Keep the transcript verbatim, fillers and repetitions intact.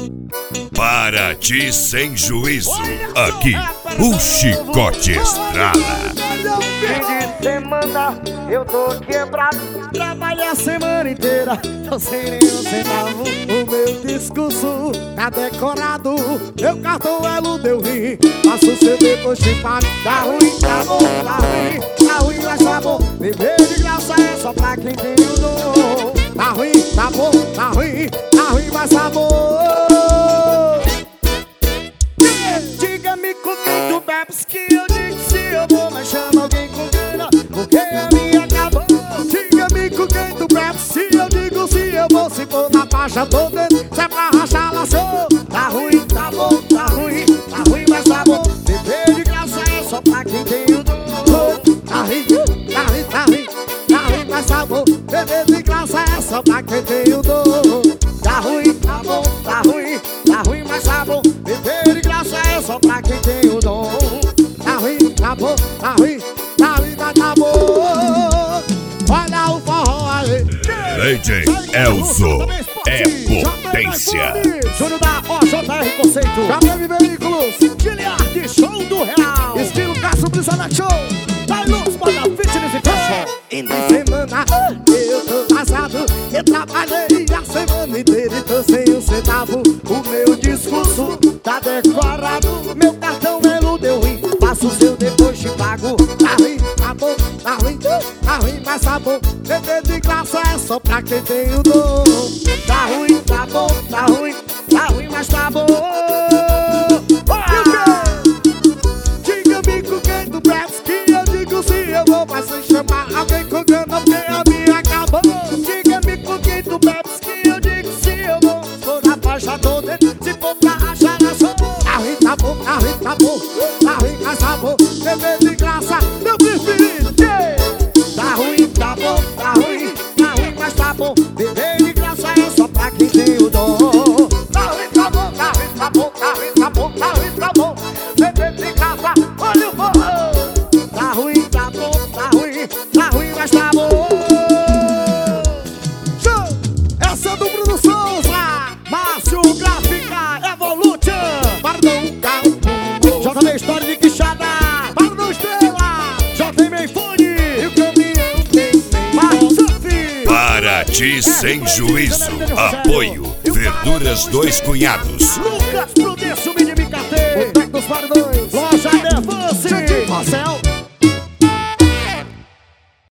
Paraty sem juízo. Aqui, o chicote estrala. Fim de semana eu tô quebrado. Trabalhei a semana inteira, não sei nem um centavo. O meu discurso tá decorado. Meu cartão elo deu rim. Faço o seu depois te pago. Tá ruim, tá bom, tá ruim. Tá ruim, mas tá bom. Beber de graça é só pra quem tem o dom. Tá ruim, tá bom, tá ruim. Tá ruim, mas tá bom. Diga-me com quem tu bebes que eu digo se eu vou. Mas chama alguém com grana, porque a minha acabou. Diga-me com quem tu bebes se eu digo se eu vou. Se for na faixa tô dentro, se é pra rachar laçou. Tá ruim, tá bom, tá ruim. Tá ruim, mas tá bom. Beber de graça é só pra quem tem o dom. Tá ruim, tá ruim, tá ruim. Tá ruim, mas tá bom. Beber de graça é só pra quem tem o dom. Tá ruim, tá bom, tá ruim. Tá ruim, mas tá bom. Beber de graça é só pra quem tem o dom. Tá ruim, tá bom, tá ruim. Tá ruim, mas tá bom. Olha o forró aí. D J Elzo é potência. Júnior da O J R Conceito. Já teve veículos. Giliard, show do real. Estilo Cássio Brisa na show. Da Luz para Fitness e Fashion. E na semana eu tô casado. Eu trabalhei a semana inteira e tô sem um centavo. O meu discurso tá decorado. Meu cartão elo deu ruim. Faço o seu depois te pago. Tá ruim, tá bom, tá ruim. Tá ruim, mas tá bom. Beber de graça é só pra quem tem o dom. Tá ruim, tá bom, tá ruim. Tá ruim, mas tá bom. Diga-me com quem tu bebes que eu digo se eu vou. Mas se chamar alguém com grana porque a minha acabou. Diga-me com quem tu bebes que eu digo se eu vou. Se for na faixa tô dentro, se for pra rachar na sua. Tá ruim, tá bom, tá ruim, tá bom. Tá ruim, mas tá bom. Beber de graça, meu preferido. Yeah. Tá ruim, tá bom, tá ruim. Tá ruim, mas tá bom. Beber de graça é só pra quem tem o dom. Tá ruim, tá bom, tá ruim, tá bom. Tá ruim, tá bom, tá ruim, tá bom. Beber de graça, olha o forró. Tá ruim, tá bom, tá ruim. Tá ruim, mas tá bom. Show! Essa é do Bruno Souza. Márcio Gráfica Evolution. Pardão, carro. J B História de Quixada. Pardão Estrela. J M Fone. E o caminhão tem Marçanfi. Paraty sem juízo. Apoio Verduras Dois Cunhados. Lucas Prudêncio, Mini M K T. O Tec dos Pardões. Loja Devance. Marcel.